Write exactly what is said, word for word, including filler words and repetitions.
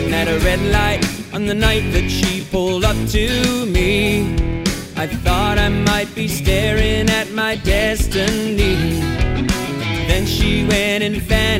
waiting at a red light on the night that she pulled up to me. I thought I might be staring at my destiny. Then she went and vanished